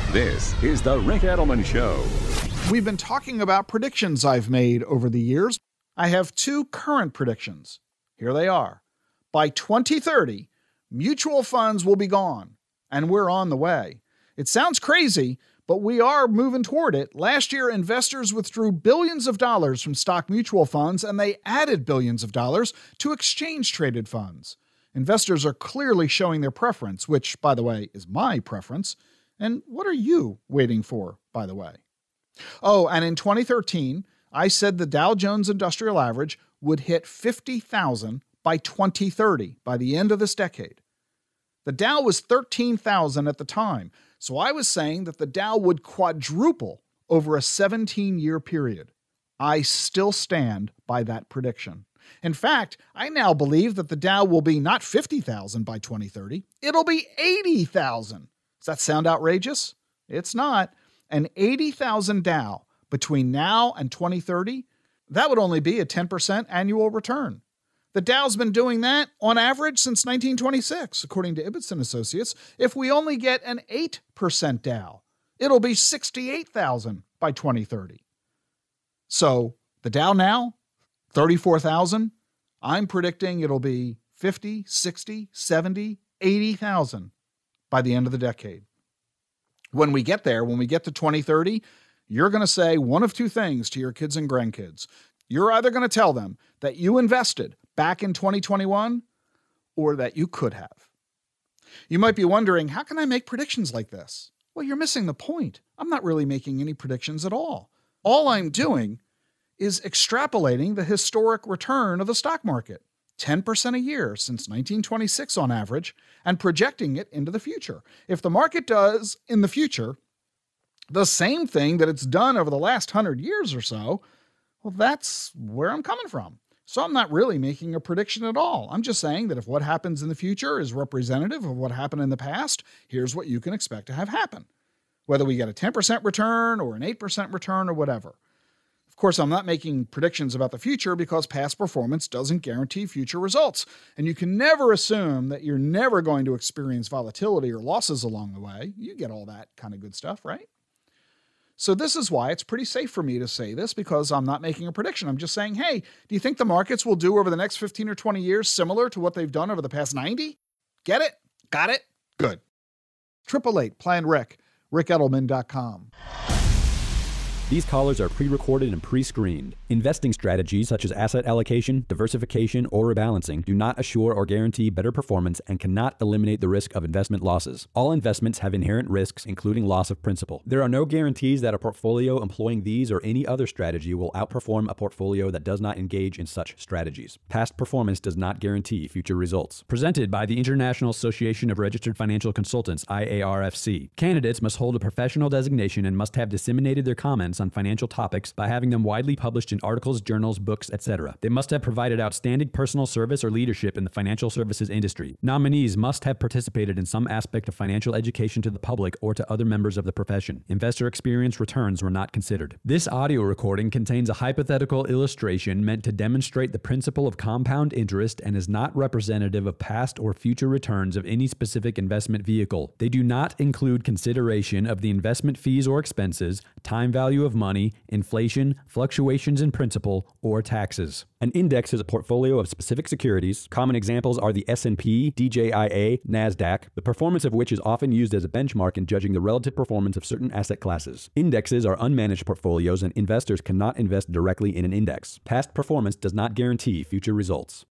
This is The Ric Edelman Show. We've been talking about predictions I've made over the years. I have two current predictions. Here they are. By 2030, mutual funds will be gone, and we're on the way. It sounds crazy, but we are moving toward it. Last year, investors withdrew billions of dollars from stock mutual funds, and they added billions of dollars to exchange-traded funds. Investors are clearly showing their preference, which, by the way, is my preference. And what are you waiting for, by the way? Oh, and in 2013, I said the Dow Jones Industrial Average would hit 50,000 by 2030, by the end of this decade. The Dow was 13,000 at the time, so I was saying that the Dow would quadruple over a 17-year period. I still stand by that prediction. In fact, I now believe that the Dow will be not 50,000 by 2030, it'll be 80,000. Does that sound outrageous? It's not. An 80,000 Dow between now and 2030, that would only be a 10% annual return. The Dow's been doing that on average since 1926, according to Ibbotson Associates. If we only get an 8% Dow, it'll be 68,000 by 2030. So the Dow now, 34,000. I'm predicting it'll be 50, 60, 70, 80,000 by the end of the decade. When we get there, when we get to 2030, you're going to say one of two things to your kids and grandkids. You're either going to tell them that you invested back in 2021 or that you could have. You might be wondering, how can I make predictions like this? Well, you're missing the point. I'm not really making any predictions at all. All I'm doing is extrapolating the historic return of the stock market, 10% a year since 1926 on average, and projecting it into the future. If the market does, in the future, the same thing that it's done over the last 100 years or so, well, that's where I'm coming from. So I'm not really making a prediction at all. I'm just saying that if what happens in the future is representative of what happened in the past, here's what you can expect to have happen. Whether we get a 10% return or an 8% return or whatever. Of course, I'm not making predictions about the future because past performance doesn't guarantee future results. And you can never assume that you're never going to experience volatility or losses along the way. You get all that kind of good stuff, right? So this is why it's pretty safe for me to say this, because I'm not making a prediction. I'm just saying, hey, do you think the markets will do over the next 15 or 20 years similar to what they've done over the past 90? Get it? Got it? Good. 888-PLAN-RIC, ricedelman.com. These callers are pre-recorded and pre-screened. Investing strategies such as asset allocation, diversification, or rebalancing do not assure or guarantee better performance and cannot eliminate the risk of investment losses. All investments have inherent risks, including loss of principal. There are no guarantees that a portfolio employing these or any other strategy will outperform a portfolio that does not engage in such strategies. Past performance does not guarantee future results. Presented by the International Association of Registered Financial Consultants, IARFC. Candidates must hold a professional designation and must have disseminated their comments on financial topics by having them widely published in articles, journals, books, etc. They must have provided outstanding personal service or leadership in the financial services industry. Nominees must have participated in some aspect of financial education to the public or to other members of the profession. Investor experience returns were not considered. This audio recording contains a hypothetical illustration meant to demonstrate the principle of compound interest and is not representative of past or future returns of any specific investment vehicle. They do not include consideration of the investment fees or expenses, time value of money, inflation, fluctuations in principal, or taxes. An index is a portfolio of specific securities. Common examples are the S&P, DJIA, NASDAQ, the performance of which is often used as a benchmark in judging the relative performance of certain asset classes. Indexes are unmanaged portfolios and investors cannot invest directly in an index. Past performance does not guarantee future results.